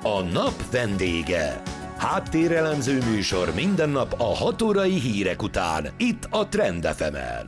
A nap vendége. Háttérelemző műsor minden nap a 6 órai hírek után, itt a Trend FM-en.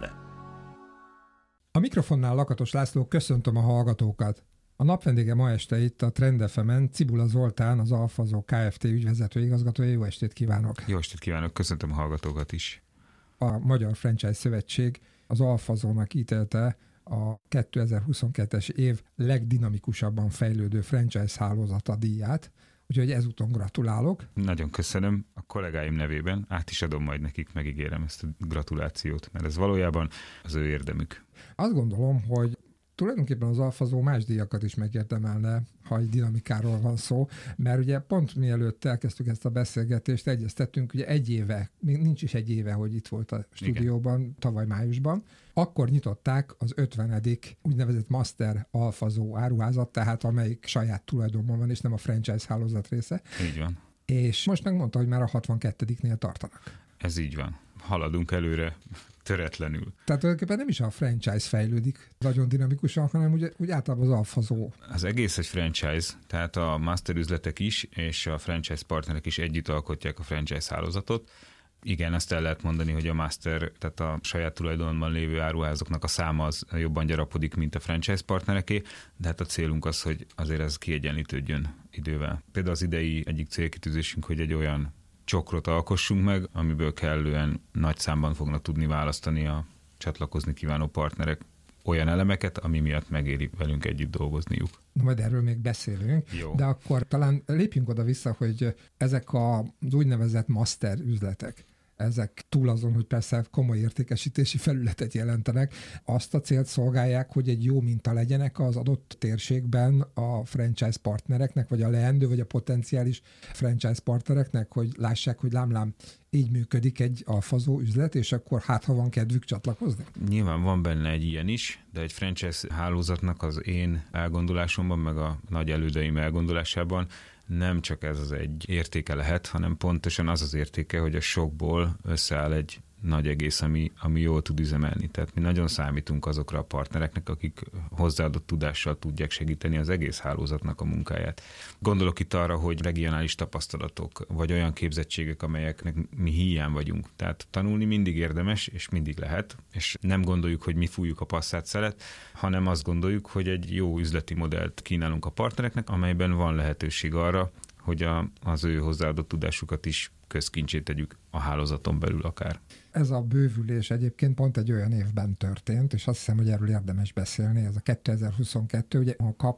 A mikrofonnál Lakatos László, köszöntöm a hallgatókat. A nap vendége ma este itt a Trend FM-en Cibula Zoltán, az Alfazó Kft. Ügyvezető igazgatója. Jó estét kívánok! Jó estét kívánok, köszöntöm a hallgatókat is. A Magyar Franchise Szövetség az Alfazónak ítélte a 2022-es év legdinamikusabban fejlődő franchise hálózata díját, úgyhogy ezúton gratulálok. Nagyon köszönöm, a kollégáim nevében át is adom majd nekik, megígérem ezt a gratulációt, mert ez valójában az ő érdemük. Azt gondolom, hogy tulajdonképpen az Alfazó más díjakat is megérdemelne, ha egy dinamikáról van szó, mert ugye pont mielőtt elkezdtük ezt a beszélgetést, egyeztettünk, ugye egy éve, még nincs is egy éve, hogy itt volt a stúdióban, igen, tavaly májusban, akkor nyitották az 50. úgynevezett Master Alfazó áruházat, tehát amelyik saját tulajdonban van, és nem a franchise hálózat része. Így van. És most megmondta, hogy már a 62-nél tartanak. Ez így van. Haladunk előre töretlenül. Tehát tulajdonképpen nem is a franchise fejlődik nagyon dinamikusan, hanem úgy általában az Alfazó. Az egész egy franchise, tehát a master üzletek is, és a franchise partnerek is együtt alkotják a franchise hálózatot. Igen, ezt el lehet mondani, hogy a master, tehát a saját tulajdonban lévő áruházoknak a száma az jobban gyarapodik, mint a franchise partnereké, de hát a célunk az, hogy azért ez kiegyenlítődjön idővel. Például az idei egyik célkitűzésünk, hogy egy olyan csokrot alkossunk meg, amiből kellően nagy számban fognak tudni választani a csatlakozni kívánó partnerek olyan elemeket, ami miatt megéri velünk együtt dolgozniuk. Na, majd erről még beszélünk, jó. De akkor talán lépjünk oda-vissza, hogy ezek az úgynevezett master üzletek, ezek túl azon, hogy persze komoly értékesítési felületet jelentenek, azt a célt szolgálják, hogy egy jó minta legyenek az adott térségben a franchise partnereknek, vagy a leendő, vagy a potenciális franchise partnereknek, hogy lássák, hogy lám, így működik egy alfazó üzlet, és akkor hát, ha van kedvük csatlakozni? Nyilván van benne egy ilyen is, de egy franchise hálózatnak az én elgondolásomban, meg a nagy elődeim elgondolásában nem csak ez az egy értéke lehet, hanem pontosan az az értéke, hogy a sokból összeáll egy nagy egész, ami jól tud üzemelni. Tehát mi nagyon számítunk azokra a partnereknek, akik hozzáadott tudással tudják segíteni az egész hálózatnak a munkáját. Gondolok itt arra, hogy regionális tapasztalatok, vagy olyan képzettségek, amelyeknek mi hiány vagyunk. Tehát tanulni mindig érdemes, és mindig lehet, és nem gondoljuk, hogy mi fújjuk a passzát szelet, hanem azt gondoljuk, hogy egy jó üzleti modellt kínálunk a partnereknek, amelyben van lehetőség arra, hogy az ő hozzáadott tudásukat is közkincsé tegyük a hálózaton belül akár. Ez a bővülés egyébként pont egy olyan évben történt, és azt hiszem, hogy erről érdemes beszélni. Ez a 2022, ugye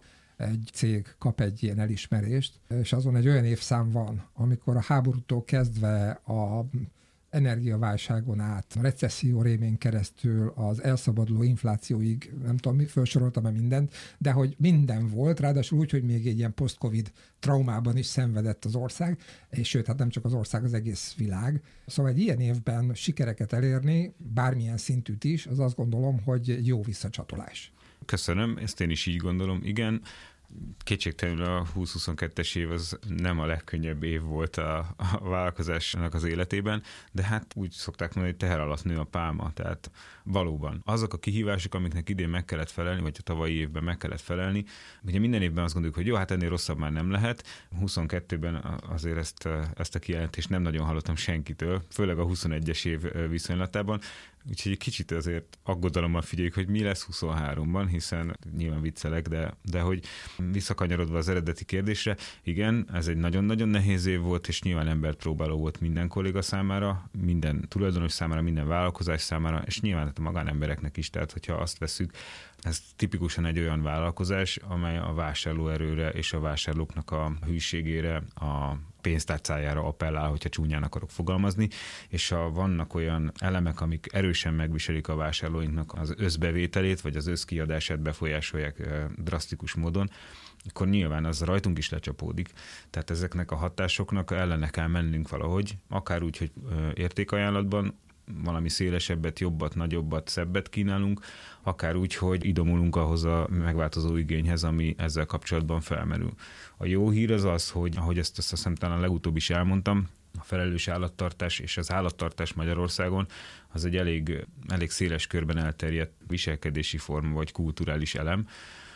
egy cég kap egy ilyen elismerést, és azon egy olyan évszám van, amikor a háborútól kezdve a energiaválságon át, a recesszió rémén keresztül, az elszabaduló inflációig, nem tudom, felsoroltam-e mindent, de hogy minden volt, ráadásul úgy, hogy még egy ilyen post-covid traumában is szenvedett az ország, és sőt, hát nem csak az ország, az egész világ. Szóval egy ilyen évben sikereket elérni, bármilyen szintűt is, az azt gondolom, hogy jó visszacsatolás. Köszönöm, ezt én is így gondolom, igen. Kétségtelenül a 2022-es év az nem a legkönnyebb év volt a vállalkozásnak az életében, de hát úgy szokták mondani, hogy teher alatt nő a pálma, tehát valóban azok a kihívások, amiknek idén meg kellett felelni, vagy a tavalyi évben meg kellett felelni, ugye minden évben azt gondoljuk, hogy jó, hát ennél rosszabb már nem lehet. 22-ben azért ezt a kijelentést nem nagyon hallottam senkitől, főleg a 21-es év viszonylatában, úgyhogy egy kicsit azért aggodalommal figyeljük, hogy mi lesz 23-ban, hiszen nyilván viccelek, de hogy visszakanyarodva az eredeti kérdésre, igen, ez egy nagyon-nagyon nehéz év volt, és nyilván embert próbáló volt minden kolléga számára, minden tulajdonos számára, minden vállalkozás számára, és nyilván a magánembereknek is, tehát hogyha azt vesszük, ez tipikusan egy olyan vállalkozás, amely a vásárlóerőre és a vásárlóknak a hűségére, a pénztárcájára appellál, hogyha csúnyán akarok fogalmazni, és vannak olyan elemek, amik erősen megviselik a vásárlóinknak az összbevételét, vagy az összkiadását befolyásolják drasztikus módon, akkor nyilván az rajtunk is lecsapódik. Tehát ezeknek a hatásoknak ellene kell mennünk valahogy, akár úgy, hogy értékajánlatban valami szélesebbet, jobbat, nagyobbat, szebbet kínálunk, akár úgy, hogy idomulunk ahhoz a megváltozó igényhez, ami ezzel kapcsolatban felmerül. A jó hír az az, hogy ahogy ezt azt hiszem talán legutóbb is elmondtam, a felelős állattartás és az állattartás Magyarországon az egy elég széles körben elterjedt viselkedési forma vagy kulturális elem.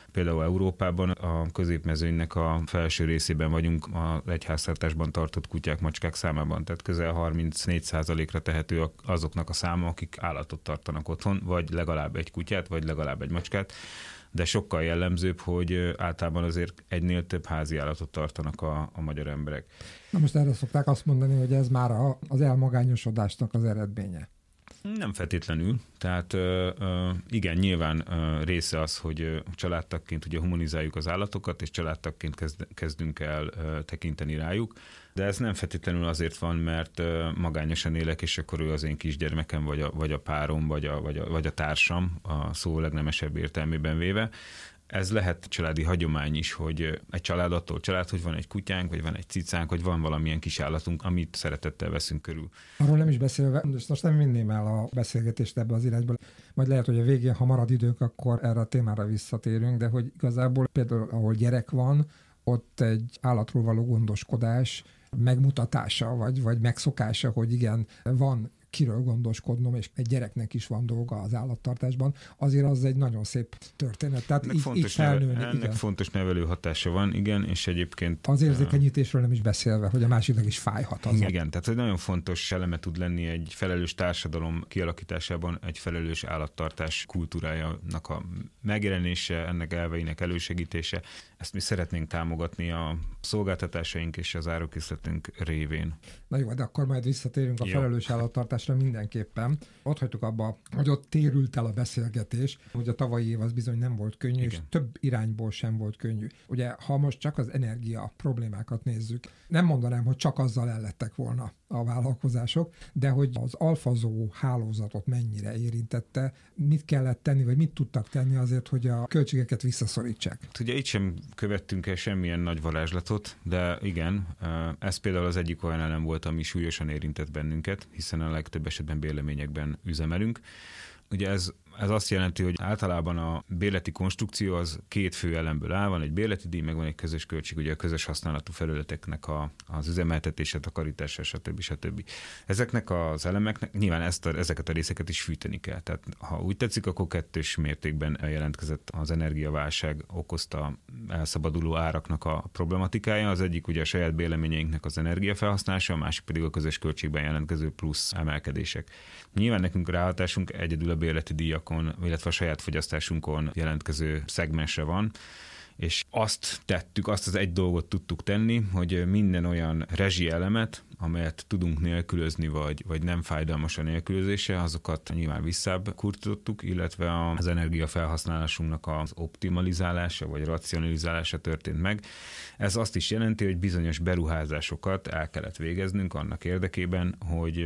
Például Európában a középmezőnynek a felső részében vagyunk az egyháztartásban tartott kutyák, macskák számában, tehát közel 34%-ra tehető azoknak a száma, akik állatot tartanak otthon, vagy legalább egy kutyát, vagy legalább egy macskát, de sokkal jellemzőbb, hogy általában azért egynél több házi állatot tartanak a magyar emberek. Na most erre szokták azt mondani, hogy ez már az elmagányosodásnak az eredménye. Nem feltétlenül. Tehát igen, nyilván része az, hogy családtagként ugye humanizáljuk az állatokat, és családtagként kezdünk el tekinteni rájuk, de ez nem feltétlenül azért van, mert magányosan élek, és akkor ő az én kisgyermekem, vagy a párom, vagy a társam, a szó legnemesebb értelmében véve. Ez lehet családi hagyomány is, hogy egy család attól család, hogy van egy kutyánk, vagy van egy cicánk, vagy van valamilyen kis állatunk, amit szeretettel veszünk körül. Arról nem is beszélve, most nem vinném el a beszélgetést ebbe az irányba, majd lehet, hogy a végén, ha marad időnk, akkor erre a témára visszatérünk, de hogy igazából például, ahol gyerek van, ott egy állatról való gondoskodás megmutatása, vagy megszokása, hogy igen, van kiről gondoskodnom, és egy gyereknek is van dolga az állattartásban, azért az egy nagyon szép történet. Tehát így felnőni. Ennek fontos nevelő hatása van, igen, és egyébként... Az érzékenyítésről nem is beszélve, hogy a másiknak is fájhat az. Igen, tehát egy nagyon fontos eleme tud lenni egy felelős társadalom kialakításában, egy felelős állattartás kultúrájának a megjelenése, ennek elveinek elősegítése. Ezt mi szeretnénk támogatni a szolgáltatásaink és az árukészletünk révén. Na jó, de akkor majd visszatérünk a felelős állattartásra mindenképpen. Ott hagytuk abba, hogy ott térült el a beszélgetés, hogy a tavalyi év az bizony nem volt könnyű, és több irányból sem volt könnyű. Ugye, ha most csak az energia problémákat nézzük, nem mondanám, hogy csak azzal ellettek volna a vállalkozások, de hogy az alfazó hálózatot mennyire érintette, mit kellett tenni, vagy mit tudtak tenni azért, hogy a költségeket visszaszorítsák. Ugye itt sem követtünk el semmilyen nagy varázslatot, de igen, ez például az egyik olyan elem volt, ami súlyosan érintett bennünket, hiszen a legtöbb esetben bérleményekben üzemelünk. Ugye ez azt jelenti, hogy általában a bérleti konstrukció az két fő elemből áll, van egy bérleti díj, meg van egy közös költség, ugye a közös használatú felületeknek az üzemeltetése, takarítása, stb. Ezeknek az elemeknek nyilván ezeket a részeket is fűteni kell. Tehát ha úgy tetszik, akkor kettős mértékben jelentkezett az energiaválság okozta elszabaduló áraknak a problematikája. Az egyik ugye a saját bérleményeinknek az energiafelhasználása, a másik pedig a közös költségben jelentkező plusz emelkedések. Nyilván nekünk ráhatásunk egyedül a bérleti díjakon, illetve a saját fogyasztásunkon jelentkező szegmensre van, és azt az egy dolgot tudtuk tenni, hogy minden olyan rezsielemet, amelyet tudunk nélkülözni, vagy nem fájdalmas a nélkülözése, azokat nyilván visszább kurtítottuk, illetve az energiafelhasználásunknak az optimalizálása, vagy racionalizálása történt meg. Ez azt is jelenti, hogy bizonyos beruházásokat el kellett végeznünk annak érdekében, hogy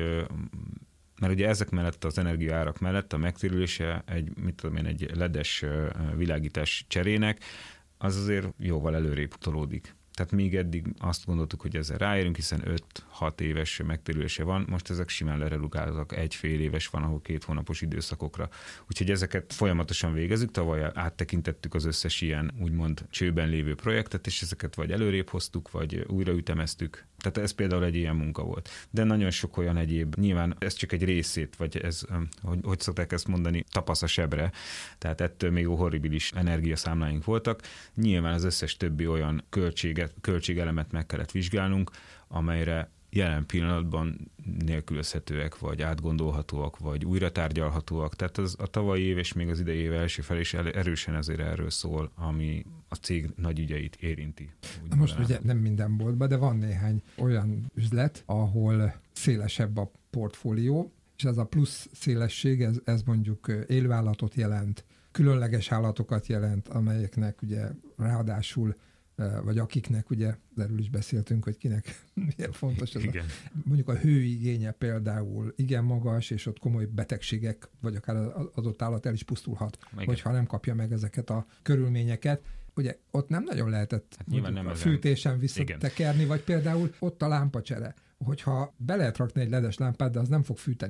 mert ugye ezek mellett, az energiaárak mellett a megtérülése egy ledes világítás cserének, az azért jóval előrébb tolódik. Tehát még eddig azt gondoltuk, hogy ezzel ráérünk, hiszen 5-6 éves megtérülése van, most ezek simán lerelugáltak, 1,5 éves van, ahol 2 hónapos időszakokra. Úgyhogy ezeket folyamatosan végezzük, tavaly áttekintettük az összes ilyen úgymond csőben lévő projektet, és ezeket vagy előrébb hoztuk, vagy újraütemeztük. Tehát ez például egy ilyen munka volt. De nagyon sok olyan egyéb, nyilván ez csak egy részét, vagy ez, hogy szokták ezt mondani, tapasz a sebre, tehát ettől még horribilis energiaszámláink voltak. Nyilván az összes többi olyan költségelemet meg kellett vizsgálnunk, amelyre jelen pillanatban nélkülözhetőek, vagy átgondolhatóak, vagy újra tárgyalhatóak. Tehát a tavalyi év és még az idei év első fel is erősen azért erről szól, ami a cég nagy ügyeit érinti. Most ugye nem minden boltban, de van néhány olyan üzlet, ahol szélesebb a portfólió, és ez a plusz szélesség, ez mondjuk élőállatot jelent, különleges állatokat jelent, amelyeknek ugye ráadásul vagy akiknek, ugye, erről is beszéltünk, hogy kinek miért fontos ez mondjuk a hőigénye például igen magas, és ott komoly betegségek, vagy akár az adott állat el is pusztulhat, hogyha nem kapja meg ezeket a körülményeket. Ugye ott nem nagyon lehetett nem a fűtésen visszatekerni, vagy például ott a lámpacsere, hogyha be lehet rakni egy ledes lámpát, de az nem fog fűteni.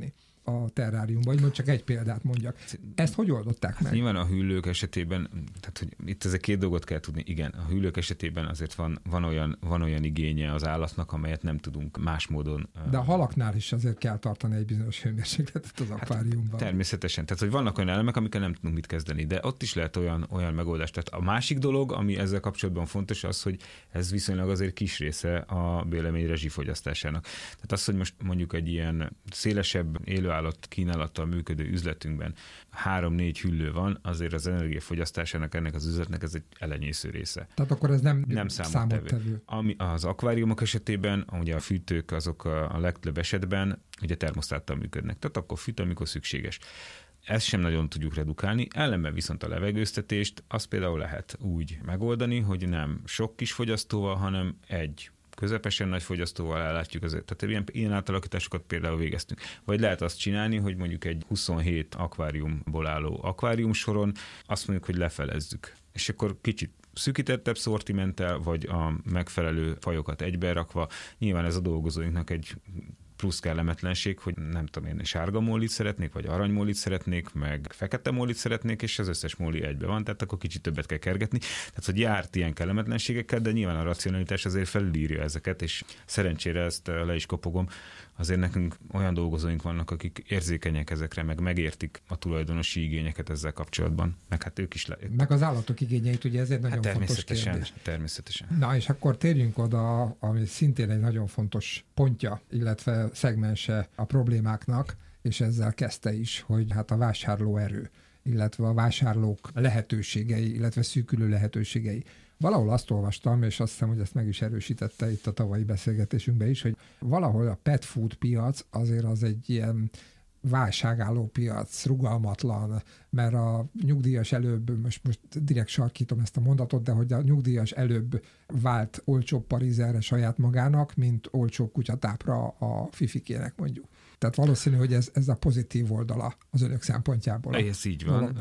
a terráriumban, vagy csak egy példát mondjak. Ezt hogy oldották meg? Nyilván a hüllők esetében, tehát hogy itt ezek két dolgot kell tudni. Igen, a hüllők esetében azért van olyan igénye az állatnak, amelyet nem tudunk más módon. De a halaknál is azért kell tartani egy bizonyos hőmérsékletet az akváriumban. Természetesen. Tehát, hogy vannak olyan elemek, amikkel nem tudunk mit kezdeni, de ott is lehet olyan megoldás. Tehát a másik dolog, ami ezzel kapcsolatban fontos, az, hogy ez viszonylag azért kis része a vélemény rezsifogyasztásának. Tehát az, hogy most mondjuk egy ilyen szélesebb élőállat kínálattal működő üzletünkben 3-4 hüllő van, azért az energiafogyasztásának ennek az üzletnek ez egy elenyésző része. Tehát akkor ez nem számottevő. Ami az akváriumok esetében, ugye a fűtők azok a legtöbb esetben ugye termosztáttal működnek. Tehát akkor fűt, amikor szükséges. Ezt sem nagyon tudjuk redukálni, ellenben viszont a levegőztetést azt például lehet úgy megoldani, hogy nem sok kis fogyasztóval, hanem egy közepesen nagy fogyasztóval ellátjuk azért. Tehát ilyen átalakításokat például végeztünk. Vagy lehet azt csinálni, hogy mondjuk egy 27 akváriumból álló akváriumsoron azt mondjuk, hogy lefelezzük. És akkor kicsit szűkítettebb szortimenttel, vagy a megfelelő fajokat egyberakva. Nyilván ez a dolgozóinknak egy plusz kellemetlenség, hogy nem tudom én, sárga mólit szeretnék, vagy aranymólit szeretnék, meg fekete mólit szeretnék, és az összes móli egybe van, tehát akkor kicsit többet kell kergetni. Tehát, hogy járt ilyen kellemetlenségekkel, de nyilván a racionalitás azért felülírja ezeket, és szerencsére ezt le is kopogom. Azért nekünk olyan dolgozóink vannak, akik érzékenyek ezekre, meg megértik a tulajdonosi igényeket ezzel kapcsolatban. Meg hát ők is meg az állatok igényeit, ugye ezért nagyon fontos kérdés. Természetesen. Na, és akkor térjünk oda, ami szintén egy nagyon fontos pontja, illetve szegmense a problémáknak, és ezzel kezdte is, hogy hát a vásárlóerő, illetve a vásárlók lehetőségei, illetve szűkülő lehetőségei. Valahol azt olvastam, és azt hiszem, hogy ezt meg is erősítette itt a tavalyi beszélgetésünkben is, hogy valahol a pet food piac azért az egy ilyen válságálló piac, rugalmatlan, mert a nyugdíjas előbb, most direkt sarkítom ezt a mondatot, de hogy a nyugdíjas előbb vált olcsóbb parizerre saját magának, mint olcsóbb kutyatápra a fifikének mondjuk. Tehát valószínű, hogy ez a pozitív oldala az önök szempontjából. Ez így van.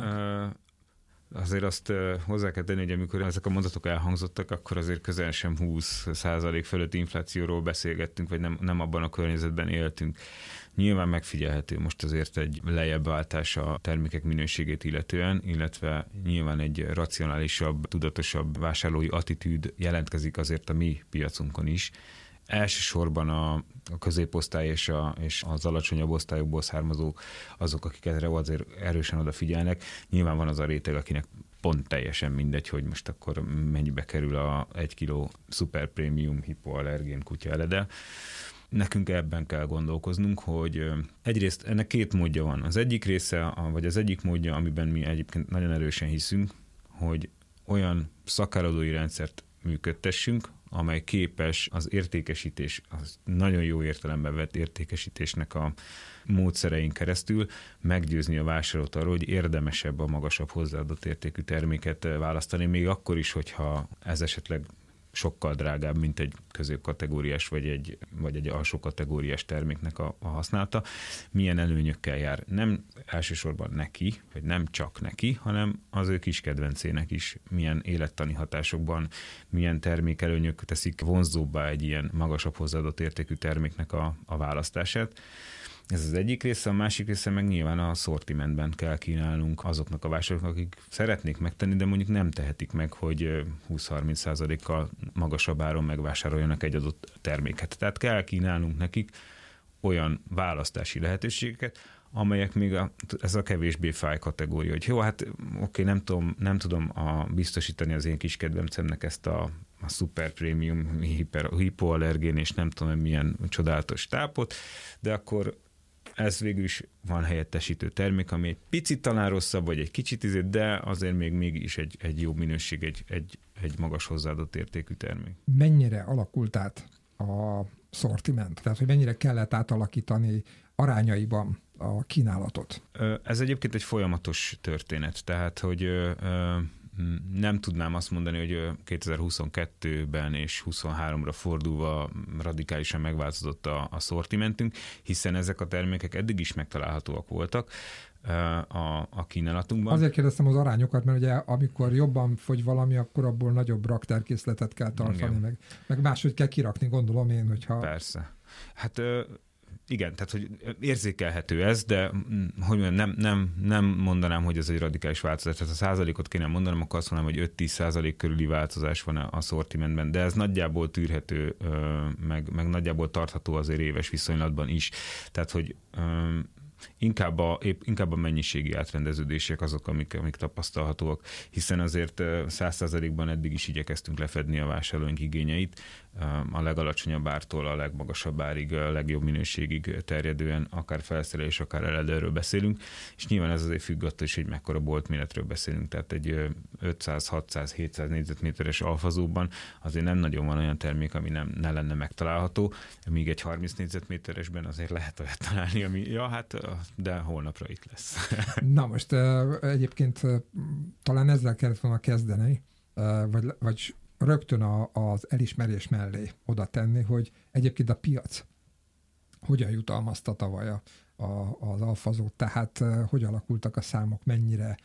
Azért azt hozzá kell tenni, hogy amikor ezek a mondatok elhangzottak, akkor azért közel sem 20% fölött inflációról beszélgettünk, vagy nem abban a környezetben éltünk. Nyilván megfigyelhető most azért egy lejjebbváltás a termékek minőségét illetően, illetve nyilván egy racionálisabb, tudatosabb vásárlói attitűd jelentkezik azért a mi piacunkon is. Elsősorban a középosztály és az alacsonyabb osztályokból származó azok, akik erre azért erősen odafigyelnek. Nyilván van az a réteg, akinek pont teljesen mindegy, hogy most akkor mennyibe kerül a 1 kiló szuper prémium hipoallergén kutya eledel. Nekünk ebben kell gondolkoznunk, hogy egyrészt ennek két módja van. Az egyik része, vagy az egyik módja, amiben mi egyébként nagyon erősen hiszünk, hogy olyan szakárodói rendszert működtessünk, amely képes az értékesítés, az nagyon jó értelemben vett értékesítésnek a módszerein keresztül meggyőzni a vásárlót arról, hogy érdemesebb a magasabb hozzáadott értékű terméket választani, még akkor is, hogyha ez esetleg sokkal drágább, mint egy középkategóriás vagy egy alsó kategóriás terméknek a használata. Milyen előnyökkel jár? Nem elsősorban neki, vagy nem csak neki, hanem az ő kis kedvencének is. Milyen élettani hatásokban, milyen termékelőnyök teszik vonzóbbá egy ilyen magasabb hozzáadott értékű terméknek a választását. Ez az egyik része, a másik része meg nyilván a szortimentben kell kínálnunk azoknak a vásárlóknak, akik szeretnék megtenni, de mondjuk nem tehetik meg, hogy 20-30%-kal magasabb áron megvásároljanak egy adott terméket. Tehát kell kínálnunk nekik olyan választási lehetőségeket, amelyek még ez a kevésbé fáj kategória, hogy jó, hát oké, nem tudom biztosítani az én kis kedvencemnek ezt a szuper prémium hipoallergén és nem tudom milyen csodálatos tápot, de akkor ez végül is van helyettesítő termék, ami egy picit talán rosszabb, vagy egy kicsit de azért még mégis egy jó minőség, egy magas hozzáadott értékű termék. Mennyire alakult át a szortiment? Tehát, hogy mennyire kellett átalakítani arányaiban a kínálatot? Ez egyébként egy folyamatos történet, tehát, hogy nem tudnám azt mondani, hogy 2022-ben és 2023-ra fordulva radikálisan megváltozott a szortimentünk, hiszen ezek a termékek eddig is megtalálhatóak voltak a kínálatunkban. Azért kérdeztem az arányokat, mert ugye amikor jobban fogy valami, akkor abból nagyobb raktárkészletet kell tartani, meg máshogy kell kirakni, gondolom én, hogyha... Persze. Hát Igen, tehát hogy érzékelhető ez, de hogy nem mondanám, hogy ez egy radikális változás. Tehát a százalékot kéne mondanom, akkor azt mondanám, hogy 5-10% körüli változás van a szortimentben, de ez nagyjából tűrhető, meg nagyjából tartható azért éves viszonylatban is. Tehát, hogy inkább a mennyiségi átrendeződések azok, amik tapasztalhatóak, hiszen azért 100%-ban eddig is igyekeztünk lefedni a vásárlóink igényeit, a legalacsonyabb ártól a legmagasabb árig, a legjobb minőségig terjedően, akár felszerelés, akár eledőről beszélünk, és nyilván ez azért függ attól is, hogy mekkora boltméretről beszélünk, tehát egy 500, 600, 700 négyzetméteres alfazóban azért nem nagyon van olyan termék, ami ne lenne megtalálható, míg egy 30 négyzetméteresben azért lehet olyat találni, ami, de holnapra itt lesz. Na most egyébként talán ezzel kellett volna kezdeni, vagy rögtön az elismerés mellé oda tenni, hogy egyébként a piac hogyan jutalmazta tavaly az alfazót, tehát hogy alakultak a számok, mennyire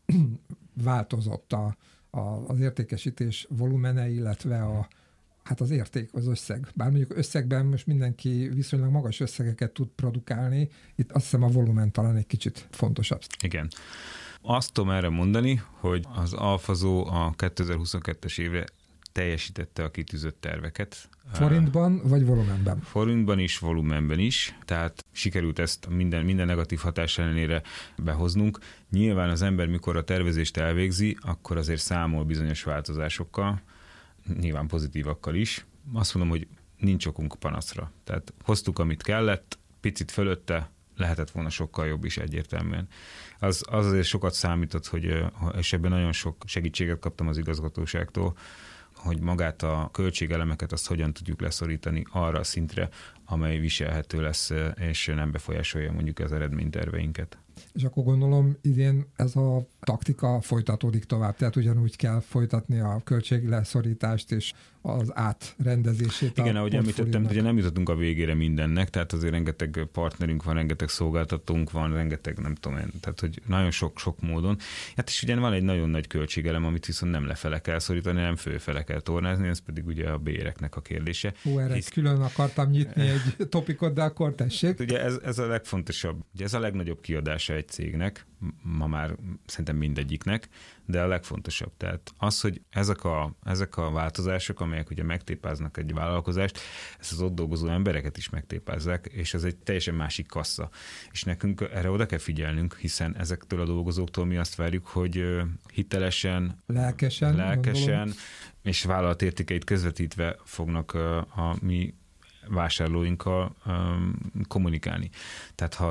változott az értékesítés volumene, illetve az érték, az összeg. Bár mondjuk összegben most mindenki viszonylag magas összegeket tud produkálni, itt azt hiszem a volumen talán egy kicsit fontosabb. Igen. Azt tudom erre mondani, hogy az alfazó a 2022-es évre teljesítette a kitűzött terveket. Forintban vagy volumenben? Forintban is, volumenben is, tehát sikerült ezt minden negatív hatás ellenére behoznunk. Nyilván az ember, mikor a tervezést elvégzi, akkor azért számol bizonyos változásokkal, nyilván pozitívakkal is. Azt mondom, hogy nincs okunk panaszra. Tehát hoztuk, amit kellett, picit fölötte, lehetett volna sokkal jobb is egyértelműen. Az azért sokat számított, és ebben nagyon sok segítséget kaptam az igazgatóságtól, hogy magát a költségelemeket azt hogyan tudjuk leszorítani arra a szintre, amely viselhető lesz, és nem befolyásolja mondjuk az eredményterveinket. És akkor gondolom idén ez a taktika folytatódik tovább, tehát ugyanúgy kell folytatni a költségleszorítást és az átrendezését. Igen, ahogy említettem, ugye nem jutottunk a végére mindennek, tehát azért rengeteg partnerünk van, rengeteg szolgáltatónk van, rengeteg nem tudom én, tehát hogy nagyon sok módon. Hát és ugye van egy nagyon nagy költségelem, amit viszont nem lefele kell szorítani, nem fölfele kell tornázni, ez pedig ugye a béreknek a kérdése. Erre külön akartam nyitni egy topikot, de akkor tessék. Ugye ez a legfontosabb, ugye ez a legnagyobb kiadása egy cégnek, ma már szerintem mindegyiknek, de a legfontosabb. Tehát az, hogy ezek a változások, amelyek ugye megtépáznak egy vállalkozást, ezt az ott dolgozó embereket is megtépázzák, és ez egy teljesen másik kassa. És nekünk erre oda kell figyelnünk, hiszen ezektől a dolgozóktól mi azt várjuk, hogy hitelesen, lelkesen és vállalatértékeit közvetítve fognak a mi vásárlóinkkal kommunikálni. Tehát ha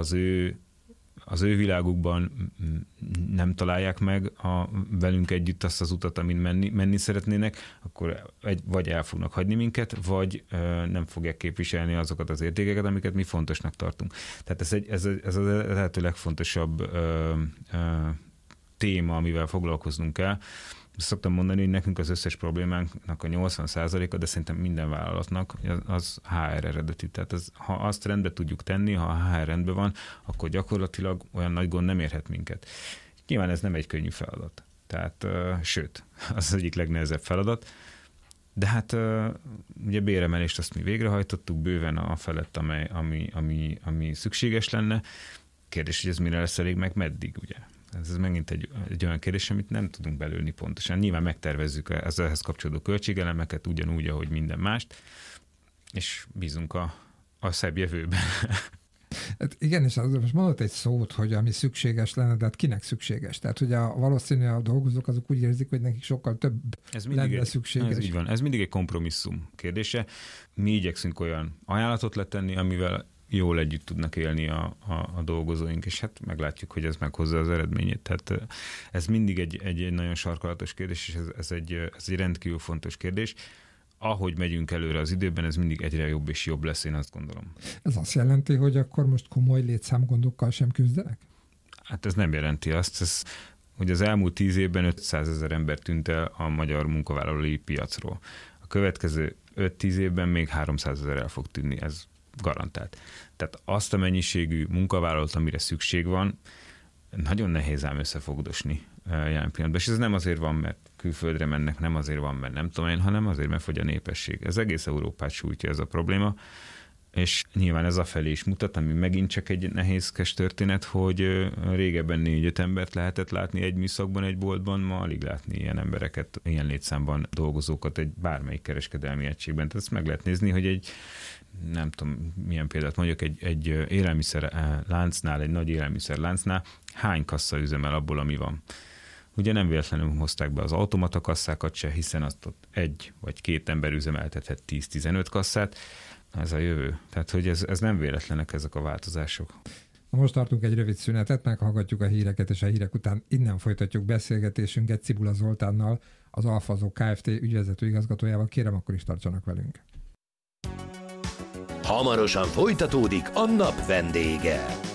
az ő világukban nem találják meg velünk együtt azt az utat, amin menni szeretnének, akkor vagy el fognak hagyni minket, vagy nem fogják képviselni azokat az értékeket, amiket mi fontosnak tartunk. Tehát ez a lehető legfontosabb téma, amivel foglalkoznunk kell. Szoktam mondani, hogy nekünk az összes problémánknak a 80%-a, de szerintem minden vállalatnak az HR eredetű. Tehát ha azt rendbe tudjuk tenni, ha a HR rendben van, akkor gyakorlatilag olyan nagy gond nem érhet minket. Nyilván ez nem egy könnyű feladat. Tehát, sőt, az egyik legnehezebb feladat. De hát ugye béremelést azt mi végrehajtottuk, bőven a felett, ami szükséges lenne. Kérdés, hogy ez mire lesz elég, meg meddig, ugye? Ez megint egy olyan kérdés, amit nem tudunk belőni pontosan. Nyilván megtervezzük ehhez kapcsolódó költségelemeket ugyanúgy, ahogy minden mást, és bízunk a szebb jövőben. Hát igen, és most mondott egy szót, hogy ami szükséges lenne, de hát kinek szükséges? Tehát ugye valószínűleg a dolgozók azok úgy érzik, hogy nekik sokkal több lenne szükséges. Ez így van. Ez mindig egy kompromisszum kérdése. Mi igyekszünk olyan ajánlatot letenni, amivel jól együtt tudnak élni a dolgozóink, és hát meglátjuk, hogy ez meghozza az eredményét. Tehát ez mindig egy nagyon sarkalatos kérdés, és ez egy rendkívül fontos kérdés. Ahogy megyünk előre az időben, ez mindig egyre jobb és jobb lesz, én azt gondolom. Ez azt jelenti, hogy akkor most komoly létszámgondokkal sem küzdenek? Hát ez nem jelenti azt, hogy az elmúlt 10 évben 500 000 ember tűnt el a magyar munkavállalói piacról. A következő 5-10 évben még 300 000 el fog tűnni, ez garantált. Tehát azt a mennyiségű munkavállalót, amire szükség van, nagyon nehéz ám összefogdosni jelen pillanatban. És ez nem azért van, mert külföldre mennek, nem azért van, mert nem tudom én, hanem azért, mert fogy a népesség. Ez egész Európát sújtja ez a probléma, és nyilván ez afelé is mutat, ami megint csak egy nehézkes történet, hogy régebben 4-5 embert lehetett látni egy műszakban, egy boltban, ma alig látni ilyen embereket, ilyen létszámban dolgozókat egy bármelyik kereskedelmi egységben. Tehát ezt meg lehet nézni, hogy egy, nem tudom milyen példát mondjuk, egy élelmiszer láncnál, egy nagy élelmiszer láncnál hány kassa üzemel abból, ami van. Ugye nem véletlenül hozták be az automata kasszákat se, hiszen azt ott 1 vagy 2 ember üzemeltethet 10-15 kasszát. Ez a jövő. Tehát, hogy ez nem véletlenek ezek a változások. Most tartunk egy rövid szünetet, meghallgatjuk a híreket, és a hírek után innen folytatjuk beszélgetésünket Cibula Zoltánnal, az Alfazó Kft. Ügyvezető igazgatójával. Kérem, akkor is tartsanak velünk. Hamarosan folytatódik a nap vendége.